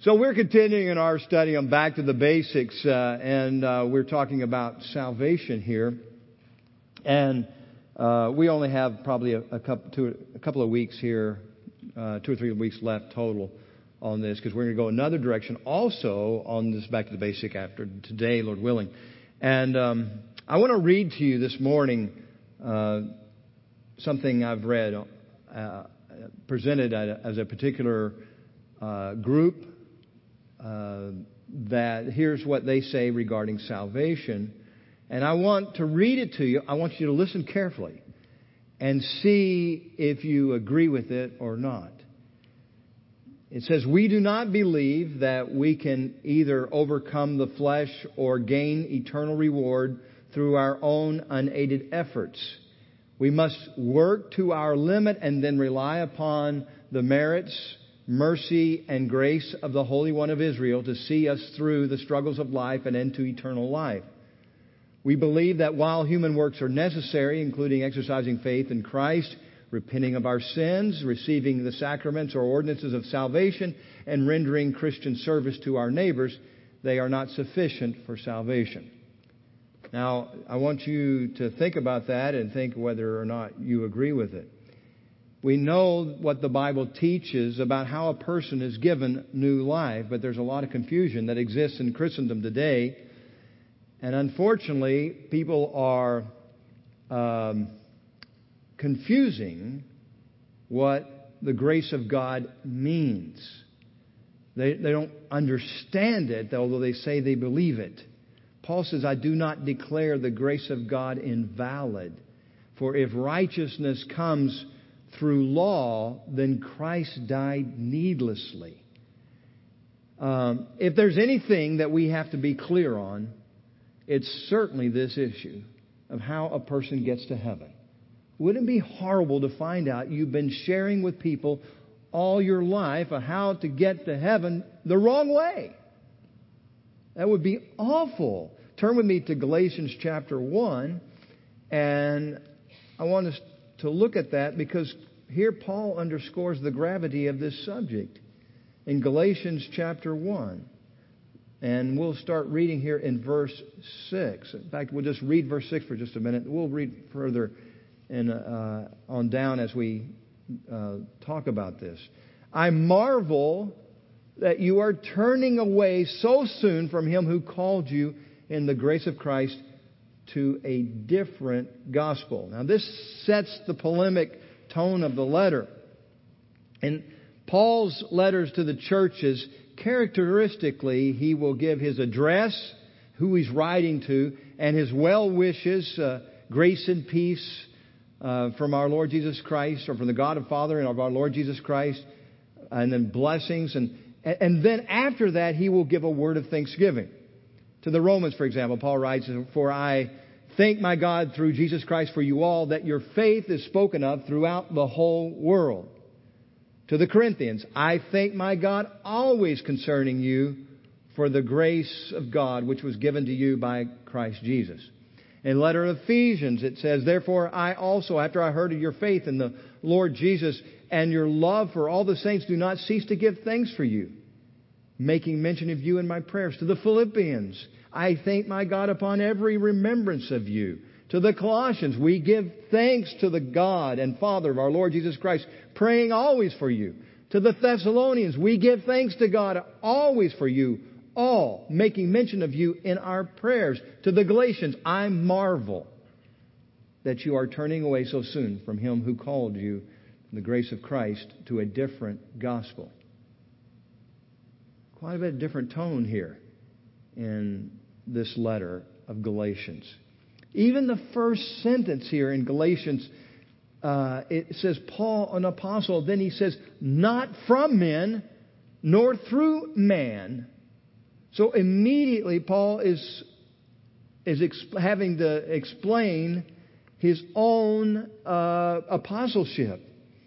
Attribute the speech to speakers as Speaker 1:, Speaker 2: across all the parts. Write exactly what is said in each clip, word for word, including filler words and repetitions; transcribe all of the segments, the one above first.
Speaker 1: So we're continuing in our study on Back to the Basics, uh, and uh, we're talking about salvation here. And uh, we only have probably a, a, couple, two, a couple of weeks here, uh, two or three weeks left total on this, because we're going to go another direction also on this Back to the Basic after today, Lord willing. And um, I want to read to you this morning uh, something I've read uh, presented as a particular uh, group uh, that here's what they say regarding salvation. And I want to read it to you. I want you to listen carefully and see if you agree with it or not. It says, "We do not believe that we can either overcome the flesh or gain eternal reward through our own unaided efforts. We must work to our limit and then rely upon the merits, mercy, and grace of the Holy One of Israel to see us through the struggles of life and into eternal life. We believe that while human works are necessary, including exercising faith in Christ, repenting of our sins, receiving the sacraments or ordinances of salvation, and rendering Christian service to our neighbors, they are not sufficient for salvation." Now, I want you to think about that and think whether or not you agree with it. We know what the Bible teaches about how a person is given new life, but there's a lot of confusion that exists in Christendom today. And unfortunately, people are um, confusing what the grace of God means. They, they don't understand it, although they say they believe it. Paul says, "I do not declare the grace of God invalid. For if righteousness comes through law, then Christ died needlessly." Um, if there's anything that we have to be clear on, it's certainly this issue of how a person gets to heaven. Wouldn't it be horrible to find out you've been sharing with people all your life of how to get to heaven the wrong way? That would be awful. Turn with me to Galatians chapter one, and I want us to look at that because here Paul underscores the gravity of this subject in Galatians chapter one. And we'll start reading here in verse six. In fact, we'll just read verse six for just a minute. We'll read further in, uh, on down as we uh, talk about this. "I marvel that you are turning away so soon from Him who called you in the grace of Christ to a different gospel." Now, this sets the polemic tone of the letter. In Paul's letters to the churches, characteristically, he will give his address, who he's writing to, and his well wishes, uh, grace and peace uh, from our Lord Jesus Christ, or from the God and Father and of our Lord Jesus Christ, and then blessings. And, and then after that, he will give a word of thanksgiving. To the Romans, for example, Paul writes, "For I thank my God through Jesus Christ for you all, that your faith is spoken of throughout the whole world." To the Corinthians, "I thank my God always concerning you for the grace of God which was given to you by Christ Jesus." In the letter of Ephesians, it says, "Therefore I also, after I heard of your faith in the Lord Jesus and your love for all the saints, do not cease to give thanks for you, making mention of you in my prayers." To the Philippians, "I thank my God upon every remembrance of you." To the Colossians, "We give thanks to the God and Father of our Lord Jesus Christ, praying always for you." To the Thessalonians, "We give thanks to God always for you, all, making mention of you in our prayers." To the Galatians, "I marvel that you are turning away so soon from Him who called you in the grace of Christ to a different gospel." Quite a bit different tone here in this letter of Galatians. Even the first sentence here in Galatians, uh, it says, Paul, an apostle. Then he says, "not from men, nor through man." So immediately Paul is, is exp- having to explain his own uh, apostleship.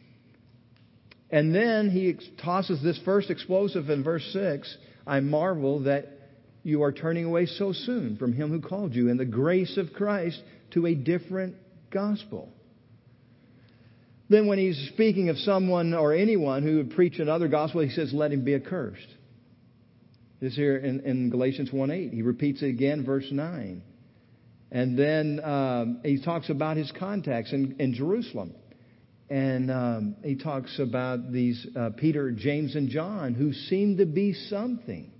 Speaker 1: And then he ex- tosses this first explosive in verse six. "I marvel that you are turning away so soon from Him who called you in the grace of Christ to a different gospel." Then when he's speaking of someone or anyone who would preach another gospel, he says, "Let him be accursed." This here in, in Galatians one eight. He repeats it again, verse nine. And then um, he talks about his contacts in, in Jerusalem. And um, he talks about these uh, Peter, James, and John, who seemed to be something.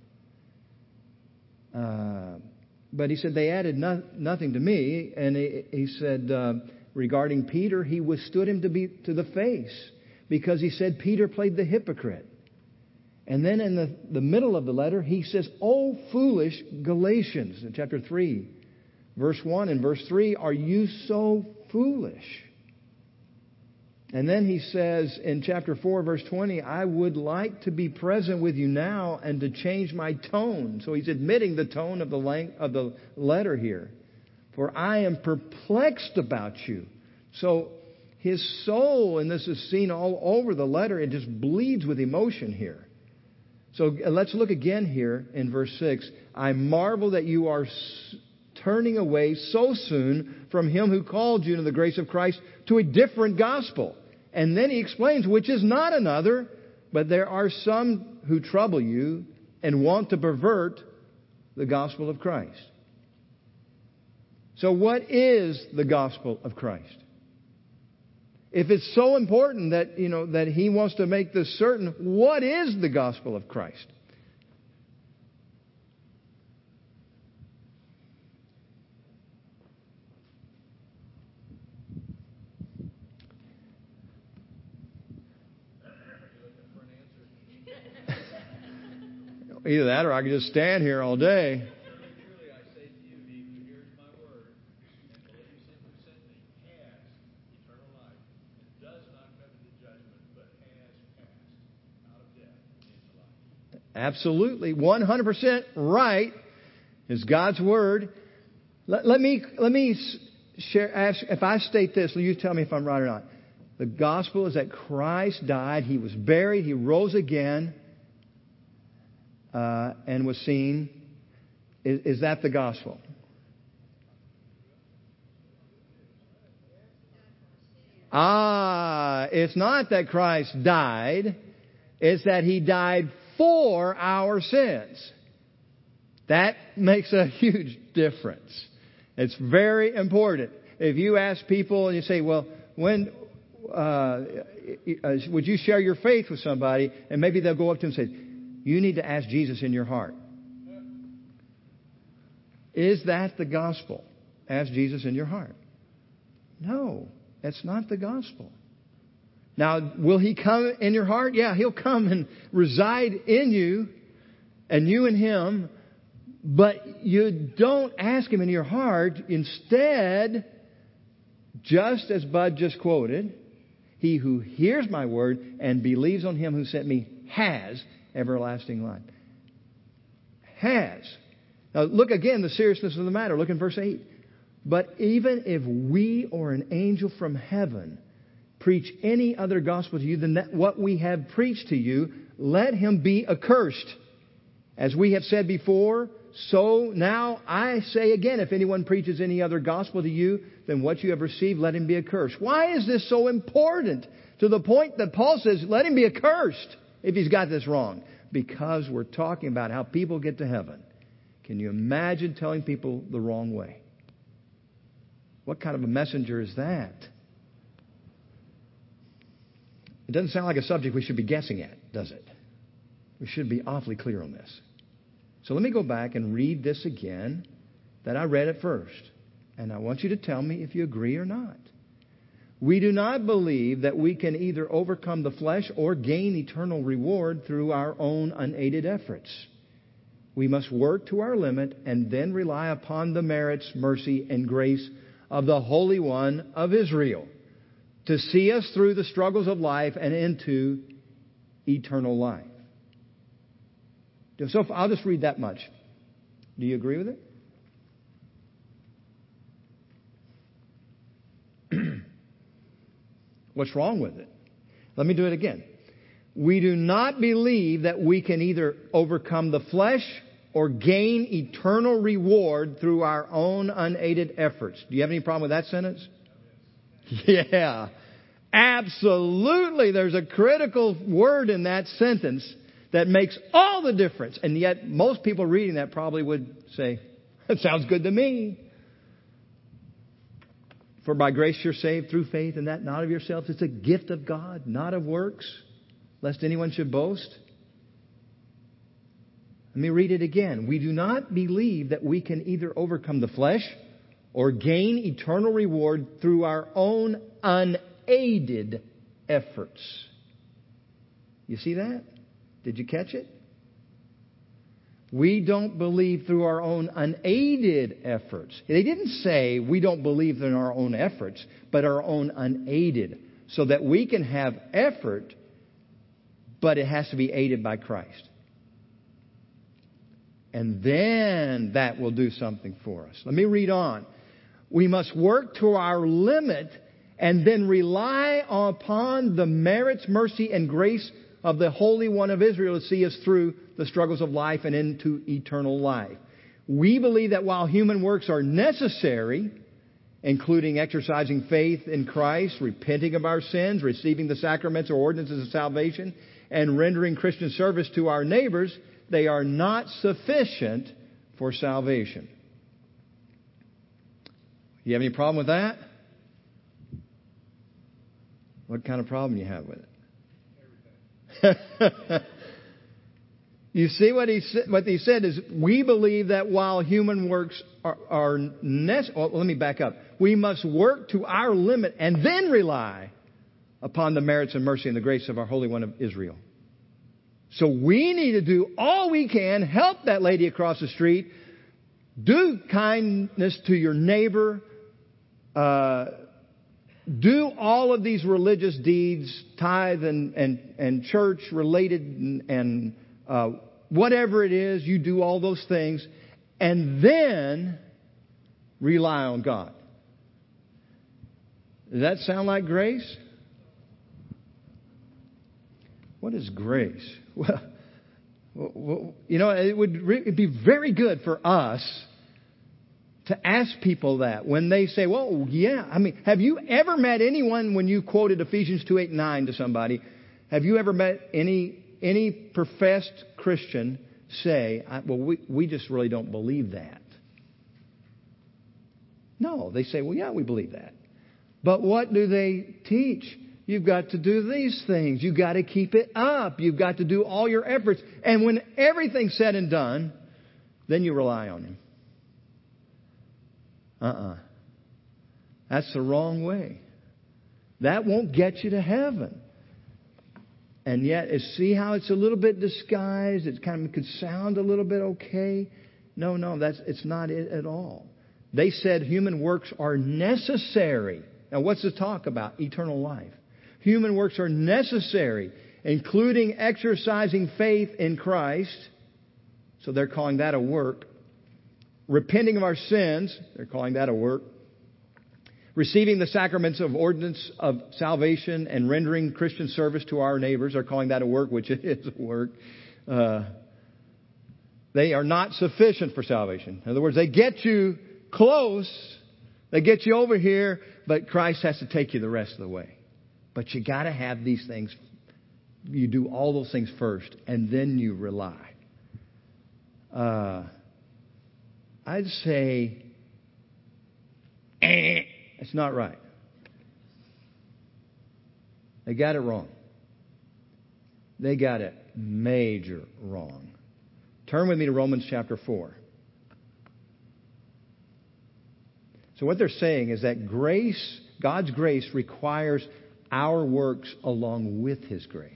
Speaker 1: Uh, but he said they added no, nothing to me. And he, he said uh, regarding Peter, he withstood him to be to the face because he said Peter played the hypocrite. And then in the, the middle of the letter, he says, "O foolish Galatians," in chapter three, verse one and verse three, "are you so foolish?" And then he says in chapter four, verse twenty, "I would like to be present with you now and to change my tone." So he's admitting the tone of the lang- of the letter here. "For I am perplexed about you." So his soul, and this is seen all over the letter, it just bleeds with emotion here. So let's look again here in verse six. "I marvel that you are turning away so soon from him who called you into the grace of Christ to a different gospel." And then he explains, which is not another, but there are some who trouble you and want to pervert the gospel of Christ. So what is the gospel of Christ? If it's so important that, you know, that he wants to make this certain, what is the gospel of Christ? Either that or I could just stand here all day. Absolutely, one hundred percent right is God's Word. Let, let me let me share. Ask, if I state this, will you tell me if I'm right or not? The gospel is that Christ died, He was buried, He rose again, uh, and was seen. Is, is that the gospel? Ah, it's not that Christ died. It's that He died for our sins. That makes a huge difference. It's very important. If you ask people and you say, well, when uh, would you share your faith with somebody? And maybe they'll go up to him and say, you need to ask Jesus in your heart. Is that the gospel? Ask Jesus in your heart. No, that's not the gospel. Now, will He come in your heart? Yeah, He'll come and reside in you, and you in Him. But you don't ask Him in your heart. Instead, just as Bud just quoted, he who hears my word and believes on Him who sent me has everlasting life. Has. Now, look again, the seriousness of the matter. Look in verse eight. But even if we or an angel from heaven preach any other gospel to you than that, what we have preached to you, let him be accursed. As we have said before, so now I say again, if anyone preaches any other gospel to you than what you have received, let him be accursed. Why is this so important? To the point that Paul says, let him be accursed if he's got this wrong. Because we're talking about how people get to heaven. Can you imagine telling people the wrong way? What kind of a messenger is that? It doesn't sound like a subject we should be guessing at, does it? We should be awfully clear on this. So let me go back and read this again that I read at first. And I want you to tell me if you agree or not. We do not believe that we can either overcome the flesh or gain eternal reward through our own unaided efforts. We must work to our limit and then rely upon the merits, mercy, and grace of the Holy One of Israel to see us through the struggles of life and into eternal life. So I'll just read that much. Do you agree with it? What's wrong with it? Let me do it again. We do not believe that we can either overcome the flesh or gain eternal reward through our own unaided efforts. Do you have any problem with that sentence? Yeah, absolutely. There's a critical word in that sentence that makes all the difference. And yet most people reading that probably would say, that sounds good to me. For by grace you're saved through faith, and that not of yourselves. It's a gift of God, not of works, lest anyone should boast. Let me read it again. We do not believe that we can either overcome the flesh or gain eternal reward through our own unaided efforts. You see that? Did you catch it? We don't believe through our own unaided efforts. They didn't say we don't believe in our own efforts, but our own unaided. So that we can have effort, but it has to be aided by Christ. And then that will do something for us. Let me read on. We must work to our limit and then rely upon the merits, mercy, and grace of the Holy One of Israel to see us through the struggles of life and into eternal life. We believe that while human works are necessary, including exercising faith in Christ, repenting of our sins, receiving the sacraments or ordinances of salvation, and rendering Christian service to our neighbors, they are not sufficient for salvation. You have any problem with that? What kind of problem you have with it? You see what he what he said is we believe that while human works are, are necessary. Well, let me back up. We must work to our limit and then rely upon the merits and mercy and the grace of our Holy One of Israel. So we need to do all we can, help that lady across the street, do kindness to your neighbor, uh, do all of these religious deeds, tithe and, and, and church related and, and uh, whatever it is, you do all those things and then rely on God. Does that sound like grace? What is grace? Well, well you know, it would re- be very good for us to ask people that when they say, well, yeah, I mean, have you ever met anyone when you quoted Ephesians two, eight, nine to somebody, have you ever met any any professed Christian say, well, we, we just really don't believe that? No, they say, well, yeah, we believe that. But what do they teach? You've got to do these things. You've got to keep it up. You've got to do all your efforts. And when everything's said and done, then you rely on Him. Uh-uh. That's the wrong way. That won't get you to heaven. And yet, see how it's a little bit disguised? It kind of could sound a little bit okay. No, no, that's it's not it at all. They said human works are necessary. Now, what's the talk about? Eternal life. Human works are necessary, including exercising faith in Christ. So they're calling that a work. Repenting of our sins, they're calling that a work. Receiving the sacraments of ordinance of salvation and rendering Christian service to our neighbors, they're calling that a work, which it is a work. Uh, they are not sufficient for salvation. In other words, they get you close, they get you over here, but Christ has to take you the rest of the way. But you got to have these things. You do all those things first, and then you rely. Uh, I'd say, eh, it's not right. They got it wrong. They got it major wrong. Turn with me to Romans chapter four. So what they're saying is that grace, God's grace requires our works along with His grace.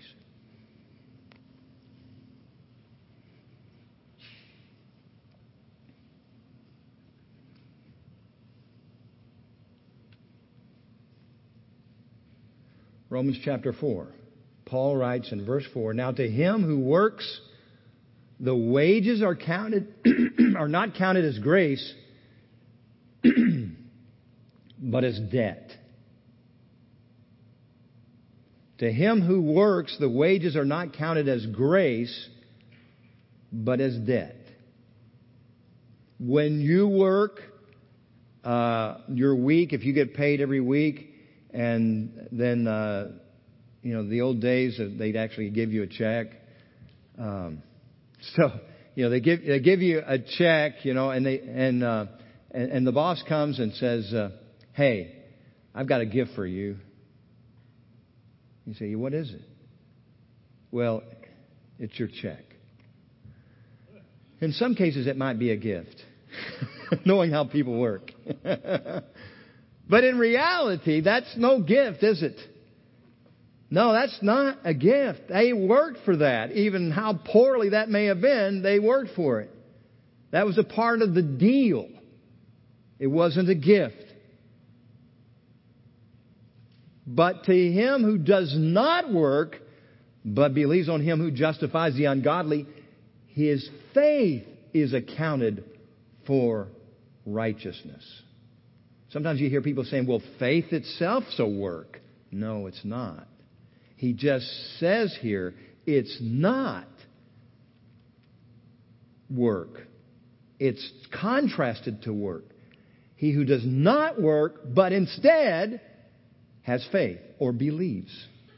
Speaker 1: Romans chapter four. Paul writes in verse four, now to him who works, the wages are counted, are not counted as grace, but as debt. To him who works, the wages are not counted as grace, but as debt. When you work, uh, your week, if you get paid every week, and then, uh, you know, the old days, they'd actually give you a check. Um, so, you know, they give they give you a check, you know, and they and uh, and, and the boss comes and says, uh, "Hey, I've got a gift for you." You say, "What is it?" "Well, it's your check." In some cases, it might be a gift, knowing how people work. But in reality, that's no gift, is it? No, that's not a gift. They worked for that. Even how poorly that may have been, they worked for it. That was a part of the deal. It wasn't a gift. But to him who does not work, but believes on him who justifies the ungodly, his faith is accounted for righteousness. Sometimes you hear people saying, well, faith itself's a work. No, it's not. He just says here, it's not work. It's contrasted to work. He who does not work, but instead has faith or believes.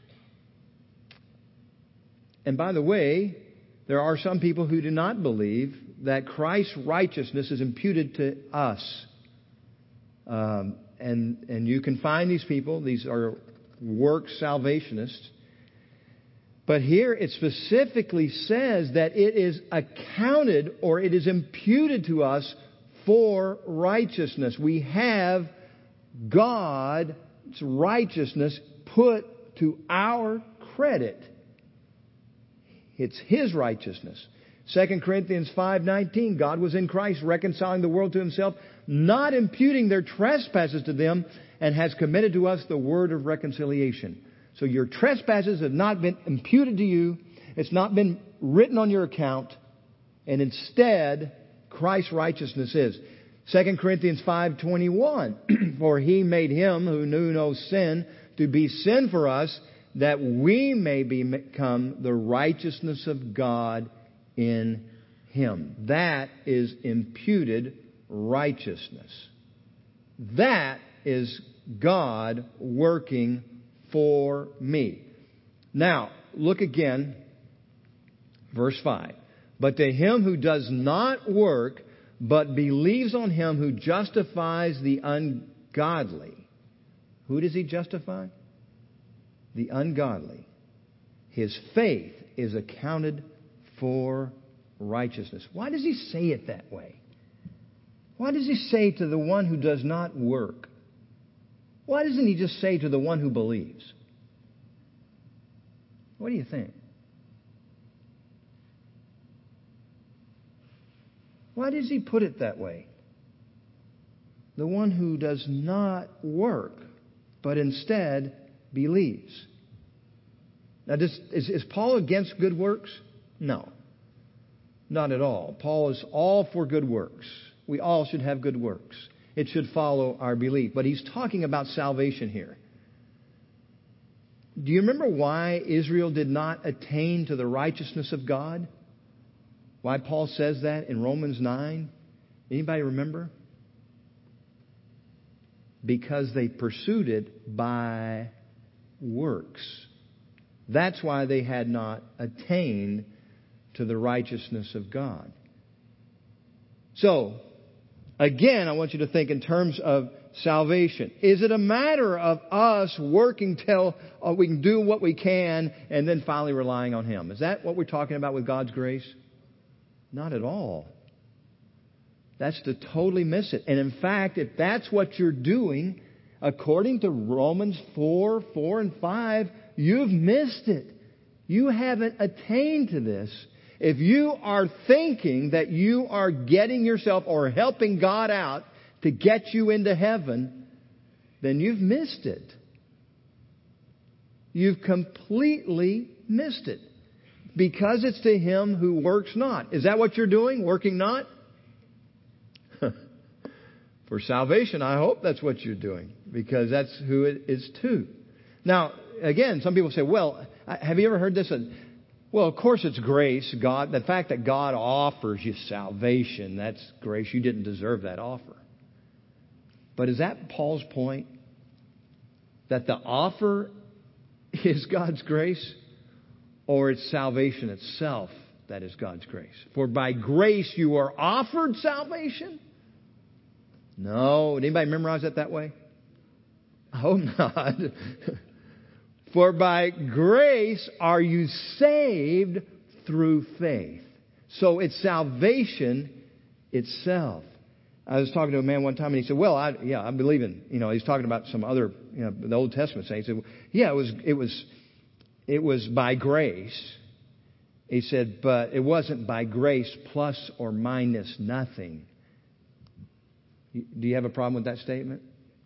Speaker 1: And by the way, there are some people who do not believe that Christ's righteousness is imputed to us. Um, and, and you can find these people. These are work salvationists. But here it specifically says that it is accounted or it is imputed to us for righteousness. We have God's righteousness put to our credit. It's His righteousness. Second Corinthians five nineteen, God was in Christ reconciling the world to Himself, not imputing their trespasses to them, and has committed to us the word of reconciliation. So your trespasses have not been imputed to you. It's not been written on your account. And instead, Christ's righteousness is. Second Corinthians five twenty-one, for He made Him who knew no sin to be sin for us, that we may become the righteousness of God in Him. That is imputed righteousness. That is God working for me. Now, look again, verse five. But to him who does not work, but believes on Him who justifies the ungodly. Who does He justify? The ungodly. His faith is accounted for righteousness. Why does He say it that way? Why does He say to the one who does not work? Why doesn't He just say to the one who believes? What do you think? Why does He put it that way? The one who does not work, but instead believes. Now, does, is, is Paul against good works? No. Not at all. Paul is all for good works. We all should have good works. It should follow our belief. But he's talking about salvation here. Do you remember why Israel did not attain to the righteousness of God? Why Paul says that in Romans nine? Anybody remember? Because they pursued it by works. That's why they had not attained to the righteousness of God. So, again, I want you to think in terms of salvation. Is it a matter of us working till uh, we can do what we can and then finally relying on Him? Is that what we're talking about with God's grace? Not at all. That's to totally miss it. And in fact, if that's what you're doing, according to Romans four, four and five, you've missed it. You haven't attained to this. If you are thinking that you are getting yourself or helping God out to get you into heaven, then you've missed it. You've completely missed it. Because it's to him who works not. Is that what you're doing? Working not? For salvation, I hope that's what you're doing. Because that's who it is to. Now, again, some people say, well, have you ever heard this? Well, of course it's grace. God, the fact that God offers you salvation, that's grace. You didn't deserve that offer. But is that Paul's point? That the offer is God's grace? Or it's salvation itself that is God's grace. For by grace you are offered salvation. No. Did anybody memorize that that way? I hope not. For by grace are you saved through faith. So it's salvation itself. I was talking to a man one time and he said, well, I, yeah, I believe in, you know, he's talking about some other, you know, the Old Testament saints. He said, yeah, it was, it was, it was by grace. He said, but it wasn't by grace plus or minus nothing. Do you have a problem with that statement?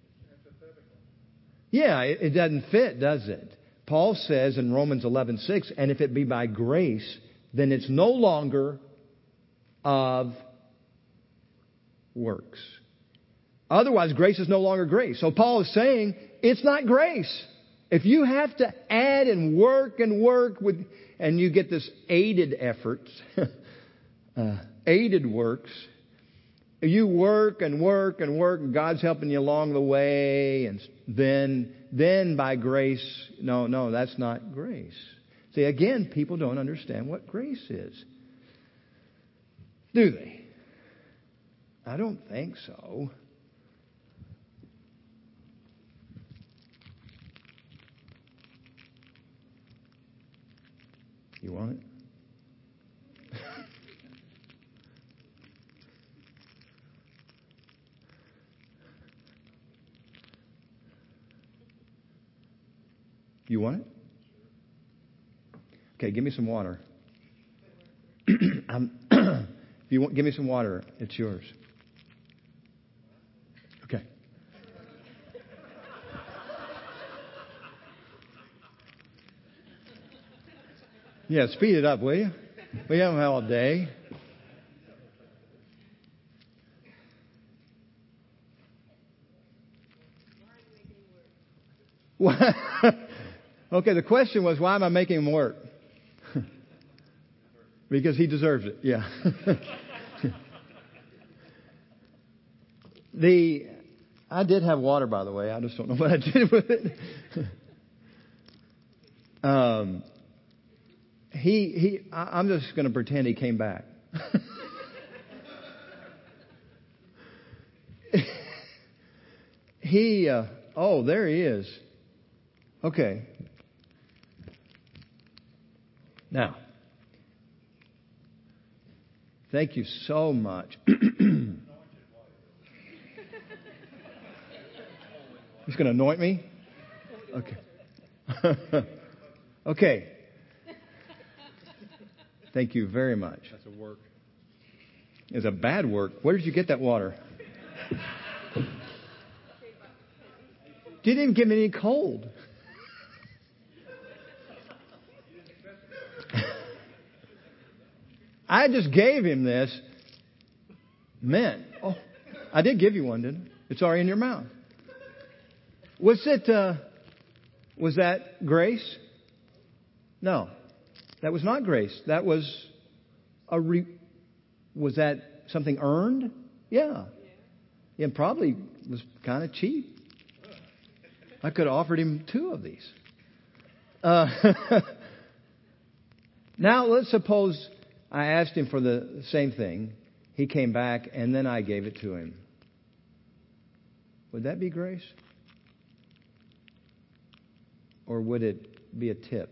Speaker 1: Yeah, it, it doesn't fit, does it? Paul says in Romans eleven six, and if it be by grace, then it's no longer of works. Otherwise, grace is no longer grace. So Paul is saying it's not grace. If you have to add and work and work with, and you get this aided efforts, uh, aided works, you work and work and work, and God's helping you along the way, and then, then by grace, no, no, that's not grace. See, again, people don't understand what grace is. Do they? I don't think so. You want it? You want it? Okay, give me some water. I'm, if you want, give me some water. It's yours. Okay. Yeah, speed it up, will you? We haven't had all day. Okay, the question was, why am I making him work? Because he deserves it, yeah. the I did have water, by the way. I just don't know what I did with it. um, he he. I, I'm just going to pretend he came back. he. Uh, oh, there he is. Okay. Now, thank you so much. He's going to anoint me? Okay. Okay. Thank you very much.
Speaker 2: That's a work.
Speaker 1: It's a bad work. Where did you get that water? You didn't give me any cold. I just gave him this. Man, oh, I did give you one, didn't I? It's already in your mouth. Was it, uh, was that grace? No, that was not grace. That was a re, was that something earned? Yeah. Yeah, and probably was kind of cheap. I could have offered him two of these. Uh, now, let's suppose I asked him for the same thing. He came back, and then I gave it to him. Would that be grace? Or would it be a tip?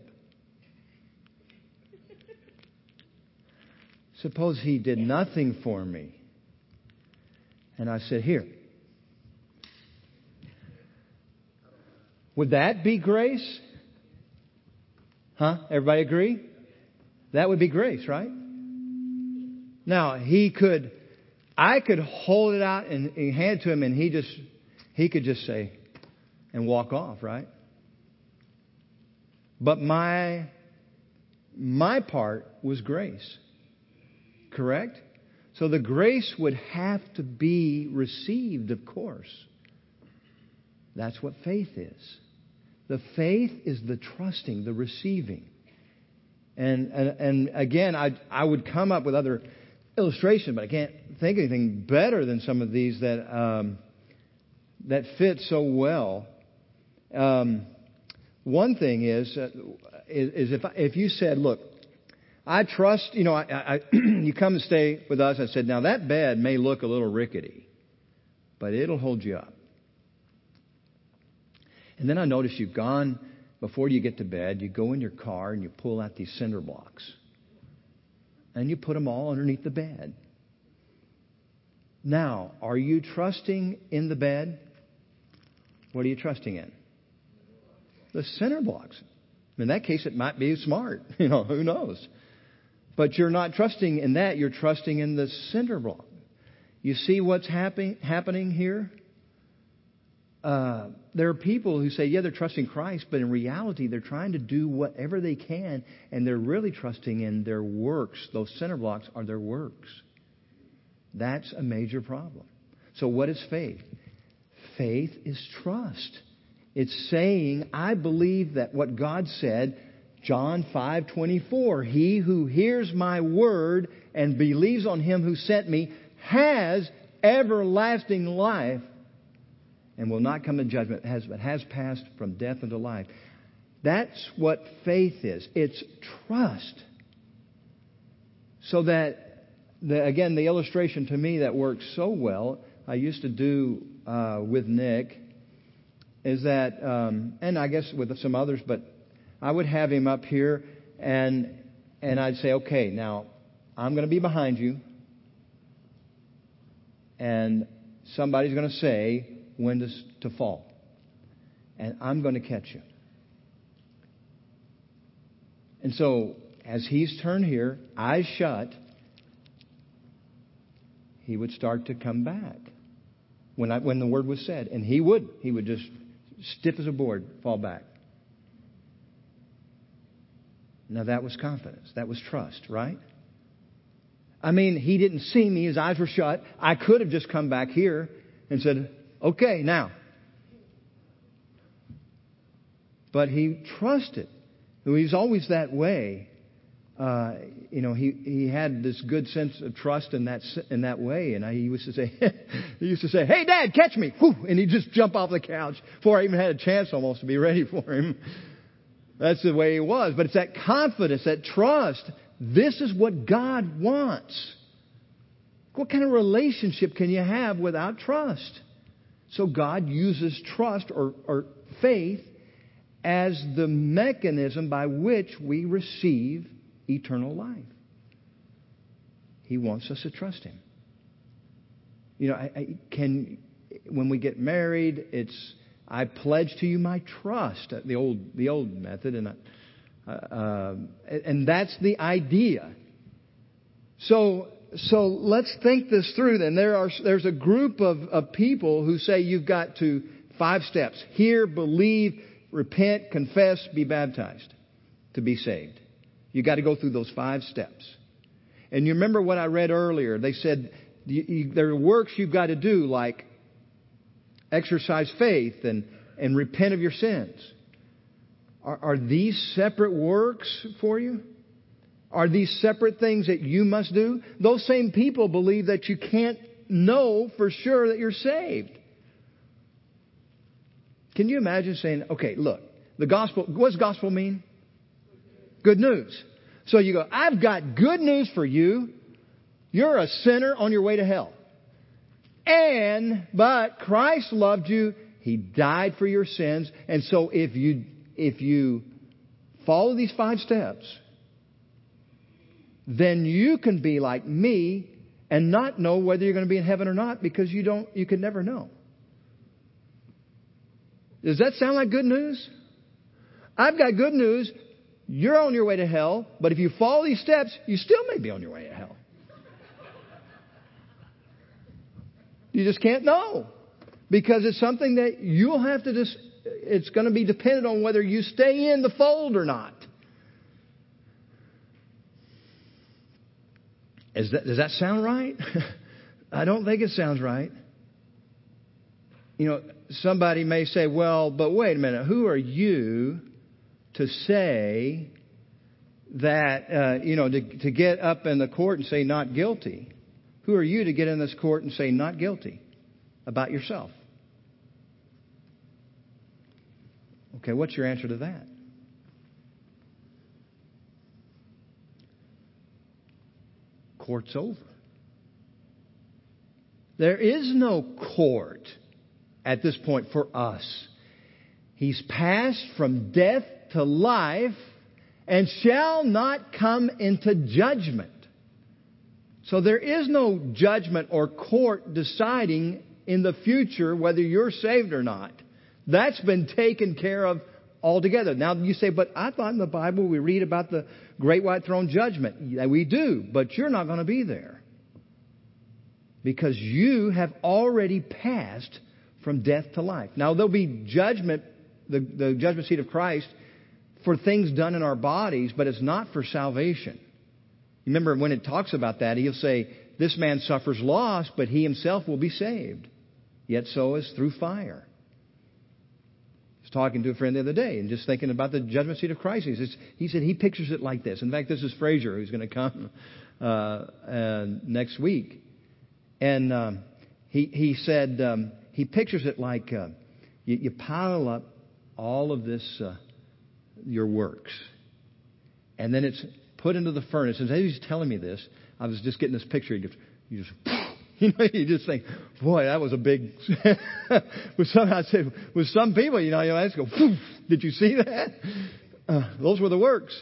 Speaker 1: Suppose he did nothing for me, and I said, here. Would that be grace? Huh? Everybody agree? That would be grace, right? Now, he could, I could hold it out and, and hand it to him, and he just, he could just say, and walk off, right? But my, my part was grace. Correct? So the grace would have to be received, of course. That's what faith is. The faith is the trusting, the receiving. And, and, and again, I, I would come up with other illustration, but I can't think of anything better than some of these that um, that fit so well. Um, one thing is, uh, is, is if if you said, "Look, I trust, you know, I, I, you come and stay with us. I said, now that bed may look a little rickety, but it'll hold you up. And then I notice you've gone, before you get to bed, you go in your car and you pull out these cinder blocks. And you put them all underneath the bed. Now, are you trusting in the bed? What are you trusting in? The cinder blocks. In that case, it might be smart. You know, who knows? But you're not trusting in that. You're trusting in the cinder block. You see what's happen- happening here? Uh, there are people who say, yeah, they're trusting Christ, but in reality, they're trying to do whatever they can, and they're really trusting in their works. Those cinder blocks are their works. That's a major problem. So what is faith? Faith is trust. It's saying, I believe that what God said, John five twenty-four, he who hears my word and believes on him who sent me has everlasting life and will not come to judgment, has, but has passed from death into life. That's what faith is. It's trust. So that, the, again, the illustration to me that works so well, I used to do uh, with Nick, is that, um, and I guess with some others, but I would have him up here and and I'd say, okay, now I'm going to be behind you, and somebody's going to say when to, to fall, and I'm going to catch you. And so as he's turned here, eyes shut, he would start to come back when I, when the word was said, and he would he would just stiff as a board fall back. Now that was confidence. That was trust, right? I mean, he didn't see me. His eyes were shut. I could have just come back here and said, okay, now. But he trusted. He's always that way. Uh, you know, he, he had this good sense of trust in that in that way. And I, he used to say, he used to say, hey, Dad, catch me. Whew, and he'd just jump off the couch before I even had a chance almost to be ready for him. That's the way he was. But it's that confidence, that trust. This is what God wants. What kind of relationship can you have without trust? So God uses trust or, or faith as the mechanism by which we receive eternal life. He wants us to trust Him. You know, I, I can when we get married, it's I pledge to you my trust. The old, the old method, and uh, uh, and that's the idea. So, so let's think this through. Then there are there's a group of, of people who say you've got to five steps: hear, believe, repent, confess, be baptized to be saved. You got to go through those five steps. And you remember what I read earlier? They said you, you, there are works you've got to do, like exercise faith and, and repent of your sins. Are, are these separate works for you? Are these separate things that you must do? Those same people believe that you can't know for sure that you're saved. Can you imagine saying, okay, look, the gospel, what does gospel mean? Good news. So you go, I've got good news for you. You're a sinner on your way to hell. And, but Christ loved you. He died for your sins. And so if you, if you follow these five steps, then you can be like me and not know whether you're going to be in heaven or not, because you don't, you can never know. Does that sound like good news? I've got good news. You're on your way to hell, but if you follow these steps, you still may be on your way to hell. You just can't know, because it's something that you'll have to just, it's going to be dependent on whether you stay in the fold or not. Is that, does that sound right? I don't think it sounds right. You know, somebody may say, well, but wait a minute, who are you to say that, uh, you know, to, to get up in the court and say not guilty? Who are you to get in this court and say not guilty about yourself? Okay, what's your answer to that? court's over. There is no court at this point for us. He's passed from death to life and shall not come into judgment. So there is no judgment or court deciding in the future whether you're saved or not. That's been taken care of altogether. Now you say, but I thought in the Bible we read about the great white throne judgment. Yeah, we do, but you're not going to be there. Because you have already passed from death to life. Now there'll be judgment, the, the judgment seat of Christ, for things done in our bodies, but it's not for salvation. Remember when it talks about that, he'll say, this man suffers loss, but he himself will be saved. Yet so is through fire. I was talking to a friend the other day and just thinking about the judgment seat of Christ. He, says, he said he pictures it like this. In fact, this is Frazier who's going to come uh, uh, next week. And um, he, he said um, he pictures it like uh, you, you pile up all of this, uh, your works. And then it's put into the furnace. And as he was telling me this, I was just getting this picture. You just, you just, you know, you just think, boy, that was a big. with some, I said, with some people, you know, you just go, did you see that? Uh, those were the works.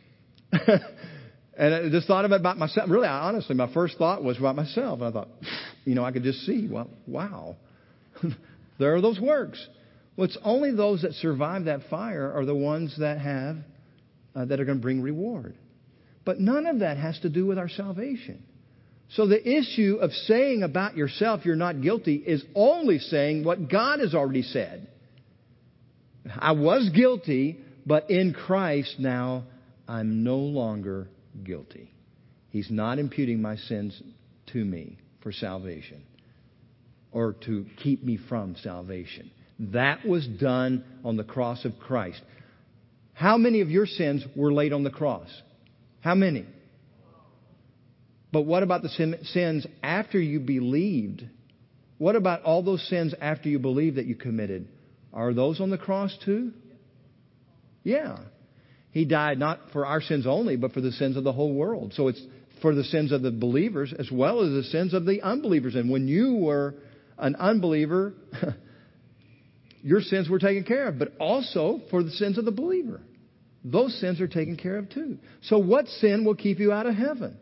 Speaker 1: And I just thought about myself. Really, I, honestly, my first thought was about myself. And I thought, you know, I could just see, well, wow, there are those works. Well, it's only those that survive that fire are the ones that have, uh, that are going to bring reward. But none of that has to do with our salvation. So the issue of saying about yourself you're not guilty is only saying what God has already said. I was guilty, but in Christ now I'm no longer guilty. He's not imputing my sins to me for salvation or to keep me from salvation. That was done on the cross of Christ. How many of your sins were laid on the cross? How many? But what about the sin, sins after you believed? What about all those sins after you believed that you committed? Are those on the cross too? Yeah. He died not for our sins only, but for the sins of the whole world. So it's for the sins of the believers as well as the sins of the unbelievers. And when you were an unbeliever, your sins were taken care of, but also for the sins of the believer. Those sins are taken care of too. So what sin will keep you out of heaven?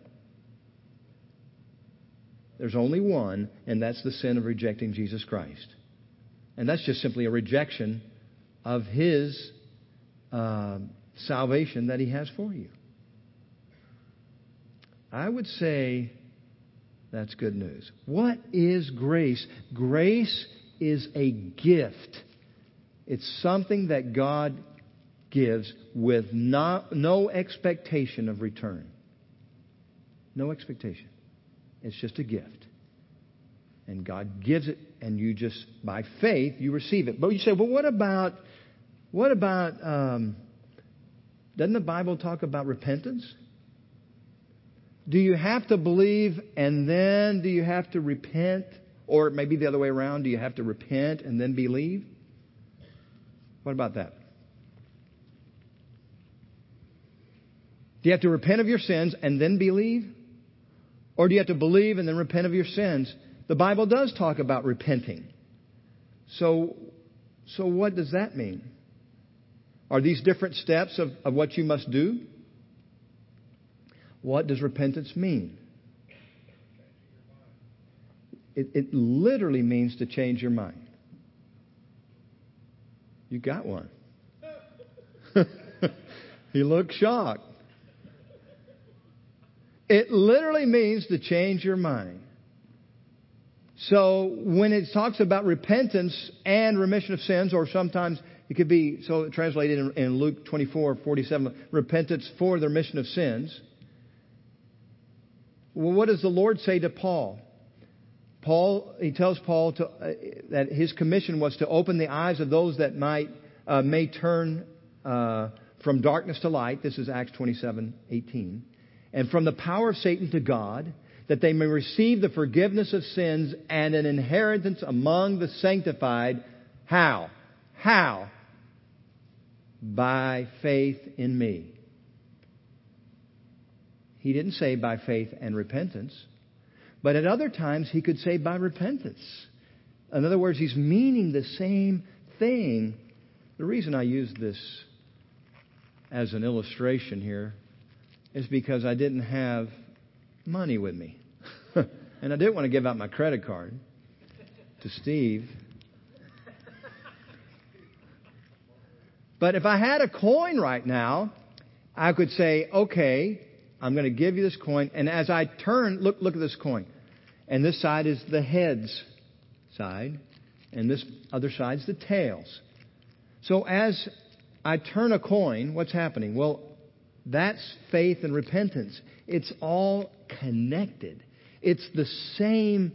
Speaker 1: There's only one, and that's the sin of rejecting Jesus Christ. And that's just simply a rejection of His uh, salvation that He has for you. I would say that's good news. What is grace? Grace is a gift. It's something that God gives with no, no expectation of return. No expectation. It's just a gift. And God gives it, and you just, by faith, you receive it. But you say, well, what about, what about, um, doesn't the Bible talk about repentance? Do you have to believe and then do you have to repent? Or maybe the other way around, do you have to repent and then believe? What about that? Do you have to repent of your sins and then believe? Or do you have to believe and then repent of your sins? The Bible does talk about repenting. So, so what does that mean? Are these different steps of, of what you must do? What does repentance mean? It, it literally means to change your mind. You got one. He looked shocked. It literally means to change your mind. So when it talks about repentance and remission of sins, or sometimes it could be so translated in, in Luke twenty-four forty-seven, repentance for the remission of sins. Well, what does the Lord say to Paul? Paul, he tells Paul to, uh, that his commission was to open the eyes of those that might uh, may turn uh, from darkness to light. This is Acts twenty-seven eighteen. And from the power of Satan to God, that they may receive the forgiveness of sins and an inheritance among the sanctified. How? How? By faith in me. He didn't say by faith and repentance. But at other times, he could say by repentance. In other words, he's meaning the same thing. The reason I use this as an illustration here is because I didn't have money with me. And I didn't want to give out my credit card to Steve. But if I had a coin right now, I could say, okay, I'm going to give you this coin. And as I turn, look, look at this coin. And this side is the heads side. And this other side's the tails. So as I turn a coin, what's happening? Well, that's faith and repentance. It's all connected. It's the same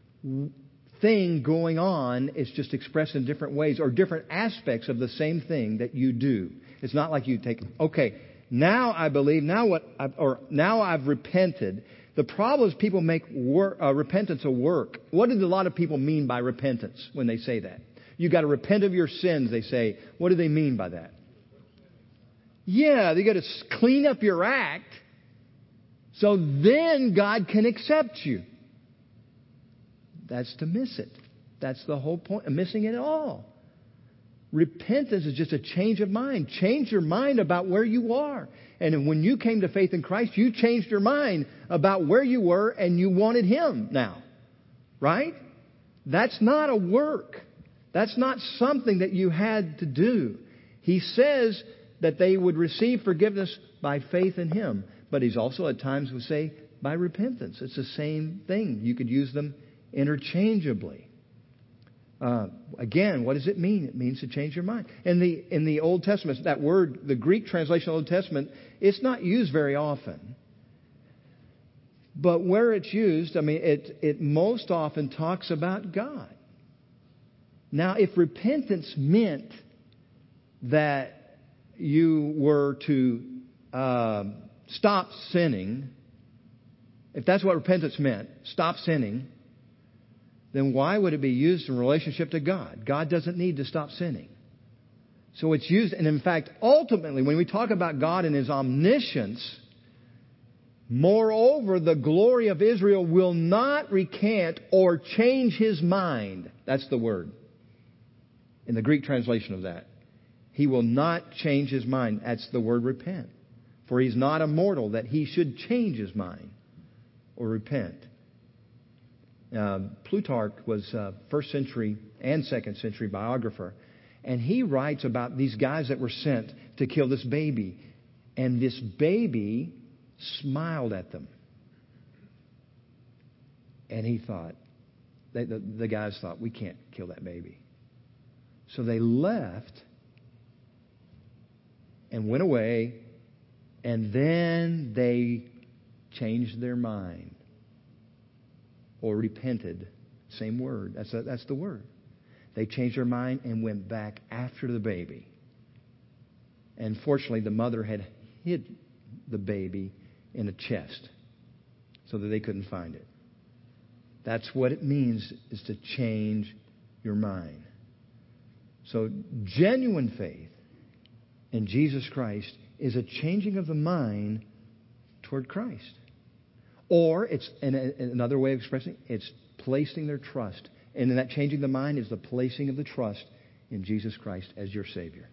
Speaker 1: thing going on. It's just expressed in different ways or different aspects of the same thing that you do. It's not like you take, okay, now I believe, now what, I've, or now I've repented. The problem is people make work, uh, repentance a work. What did a lot of people mean by repentance when they say that? You got to repent of your sins, they say. What do they mean by that? Yeah, they got to clean up your act so then God can accept you. That's to miss it. That's the whole point of missing it all. Repentance is just a change of mind. Change your mind about where you are. And when you came to faith in Christ, you changed your mind about where you were and you wanted Him now. Right? That's not a work. That's not something that you had to do. He says that they would receive forgiveness by faith in Him. But He's also at times would say by repentance. It's the same thing. You could use them interchangeably. Uh, again, what does it mean? It means to change your mind. In the in the Old Testament, that word, the Greek translation of the Old Testament, it's not used very often. But where it's used, I mean, it it most often talks about God. Now, if repentance meant that you were to uh, stop sinning, if that's what repentance meant, stop sinning, then why would it be used in relationship to God? God doesn't need to stop sinning. So it's used, and in fact, ultimately, when we talk about God and His omniscience, moreover, the glory of Israel will not recant or change His mind. That's the word in the Greek translation of that. He will not change His mind. That's the word repent. For He's not immortal that He should change His mind or repent. Uh, Plutarch was a first century and second century biographer. And he writes about these guys that were sent to kill this baby. And this baby smiled at them. And he thought, they, the, the guys thought, we can't kill that baby. So they left and went away. And then they changed their mind. Or repented. Same word. That's a, that's the word. They changed their mind and went back after the baby. And fortunately, the mother had hid the baby in a chest so that they couldn't find it. That's what it means, is to change your mind. So genuine faith in Jesus Christ is a changing of the mind toward Christ. Or it's in another way of expressing it, it's placing their trust. And in that changing the mind is the placing of the trust in Jesus Christ as your Savior.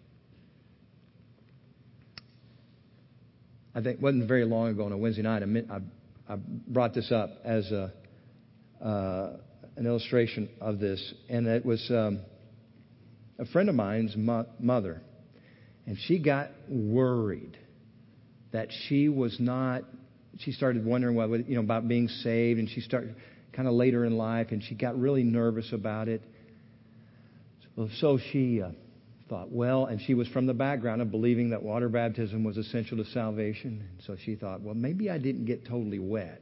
Speaker 1: I think it wasn't very long ago on a Wednesday night, I, I brought this up as a, uh, an illustration of this. And it was um, a friend of mine's mo- mother. And she got worried that she was not... She started wondering what, you know, about being saved, and she started kind of later in life, and she got really nervous about it. So, so she uh, thought, well, and she was from the background of believing that water baptism was essential to salvation. And so she thought, well, maybe I didn't get totally wet.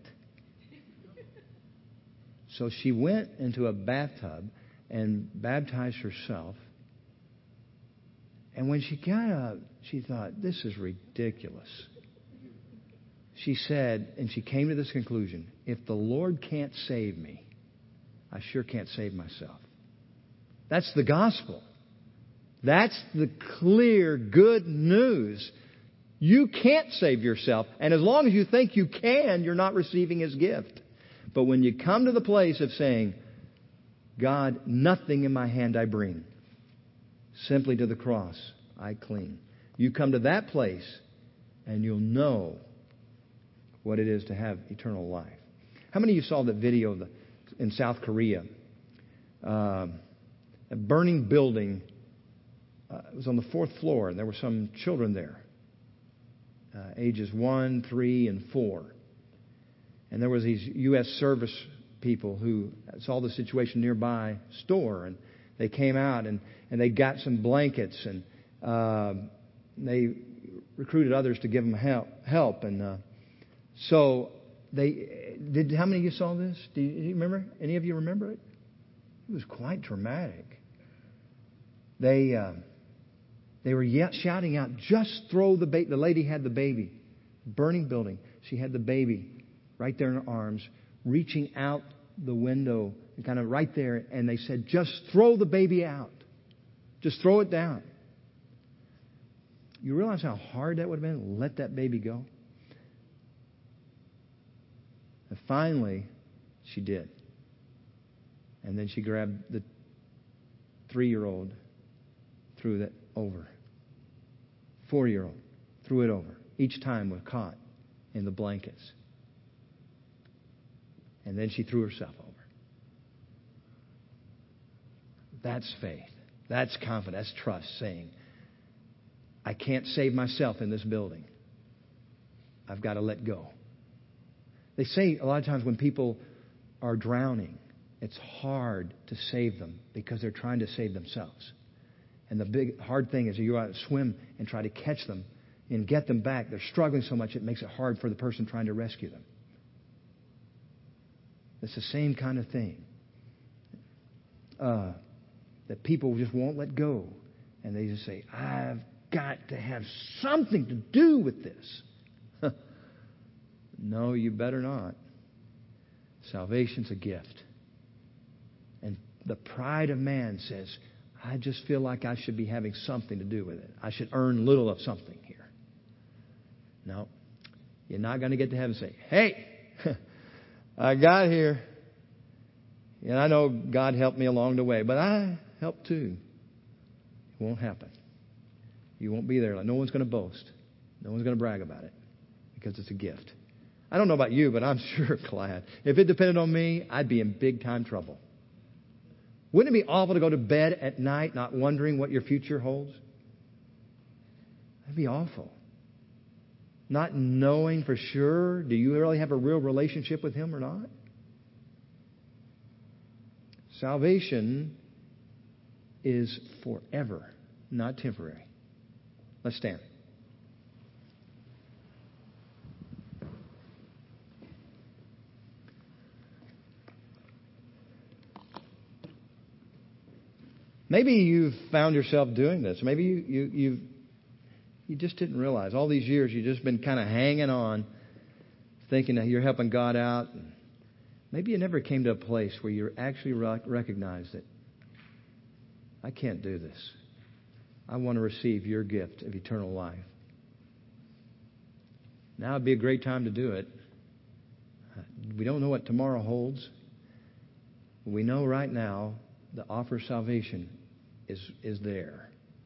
Speaker 1: So she went into a bathtub and baptized herself. And when she got up, she thought, this is ridiculous. She said, and she came to this conclusion, if the Lord can't save me, I sure can't save myself. That's the gospel. That's the clear good news. You can't save yourself. And as long as you think you can, you're not receiving His gift. But when you come to the place of saying, God, nothing in my hand I bring, simply to the cross I cling. You come to that place and you'll know what it is to have eternal life. How many of you saw the video of the, in South Korea? Um, a burning building. Uh, it was on the fourth floor, and there were some children there, uh, ages one, three, and four. And there was these U S service people who saw the situation nearby store, and they came out and, and they got some blankets, and uh, they recruited others to give them help. help. And uh, so they did. How many of you saw this? Do you, do you remember? Any of you remember it? It was quite dramatic. They uh, they were yet shouting out, "Just throw the baby!" The lady had the baby, burning building. She had the baby right there in her arms, reaching out the window, kind of right there, and they said, "Just throw the baby out. Just throw it down." You realize how hard that would have been to let that baby go? And finally, she did. And then she grabbed the three-year-old, threw it over. Four-year-old, threw it over. Each time was caught in the blankets. And then she threw herself over. That's faith. That's confidence. That's trust, saying, I can't save myself in this building. I've got to let go. They say a lot of times when people are drowning, it's hard to save them because they're trying to save themselves. And the big hard thing is you go out and swim and try to catch them and get them back. They're struggling so much it makes it hard for the person trying to rescue them. It's the same kind of thing. Uh, that people just won't let go. And they just say, I've got to have something to do with this. No, you better not. Salvation's a gift. And the pride of man says, I just feel like I should be having something to do with it. I should earn little of something here. No. You're not going to get to heaven and say, hey, I got here. And I know God helped me along the way, but I helped too. It won't happen. You won't be there. No one's going to boast. No one's going to brag about it because it's a gift. I don't know about you, but I'm sure glad. If it depended on me, I'd be in big time trouble. Wouldn't it be awful to go to bed at night not wondering what your future holds? That'd be awful. Not knowing for sure, do you really have a real relationship with Him or not? Salvation is forever, not temporary. Let's stand. Maybe you've found yourself doing this. Maybe you you you you just didn't realize. All these years you've just been kind of hanging on, thinking that you're helping God out. Maybe you never came to a place where you actually recognized that I can't do this. I want to receive your gift of eternal life. Now would be a great time to do it. We don't know what tomorrow holds. We know right now the offer of salvation is, is there.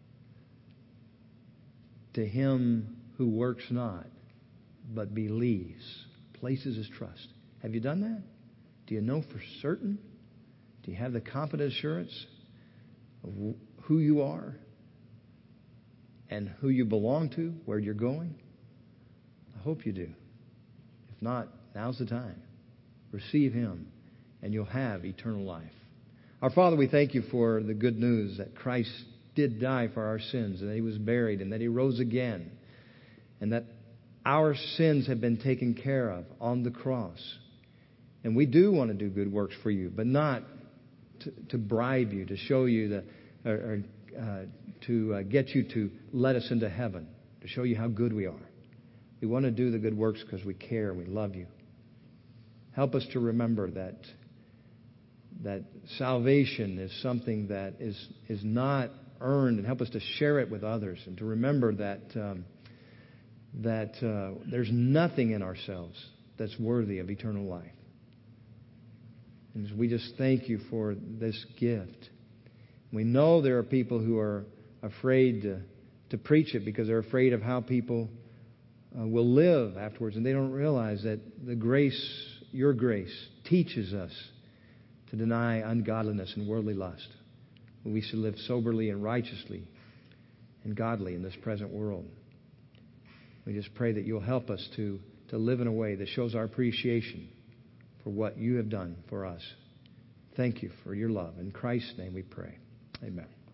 Speaker 1: To him who works not, but believes, places his trust. Have you done that? Do you know for certain? Do you have the confident assurance of who you are and who you belong to, where you're going? I hope you do. If not, now's the time. Receive him, and you'll have eternal life. Our Father, we thank you for the good news that Christ did die for our sins, and that he was buried, and that he rose again, and that our sins have been taken care of on the cross. And we do want to do good works for you, but not to, to bribe you, to show you, the, or, or uh, to uh, get you to let us into heaven, to show you how good we are. We want to do the good works because we care, we love you. Help us to remember that that salvation is something that is is not earned, and help us to share it with others, and to remember that um, that uh, there's nothing in ourselves that's worthy of eternal life. And we just thank you for this gift. We know there are people who are afraid to, to preach it because they're afraid of how people uh, will live afterwards. And they don't realize that the grace, your grace, teaches us to deny ungodliness and worldly lust. We should live soberly and righteously and godly in this present world. We just pray that you'll help us to, to live in a way that shows our appreciation for what you have done for us. Thank you for your love. In Christ's name we pray. Amen.